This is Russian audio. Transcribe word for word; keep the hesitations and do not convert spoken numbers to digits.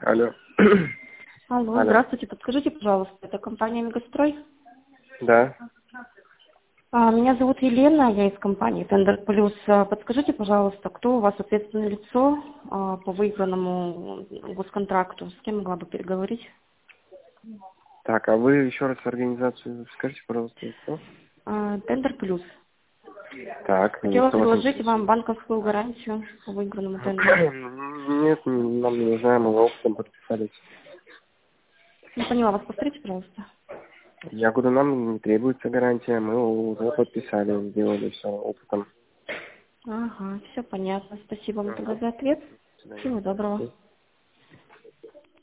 Алло. Алло, Алло. здравствуйте. Подскажите, пожалуйста, это компания «Мегастрой»? Да. А, Меня зовут Елена, я из компании «Тендер Плюс». А, Подскажите, пожалуйста, кто у вас ответственное лицо а, по выигранному госконтракту? С кем могла бы переговорить? Так, а вы еще раз организацию скажите, пожалуйста, что? А, «Тендер Плюс». Так, и Хотела что вас предложить интересует? вам банковскую гарантию по выигранному тендеру. Нет, нам не нужна, мы опытом подписались. Не поняла вас, повторите, пожалуйста. Я говорю, нам не требуется гарантия, мы уже подписали, сделали все опытом. Ага, все понятно. Спасибо вам тогда Ага. за ответ. До свидания. Всего доброго.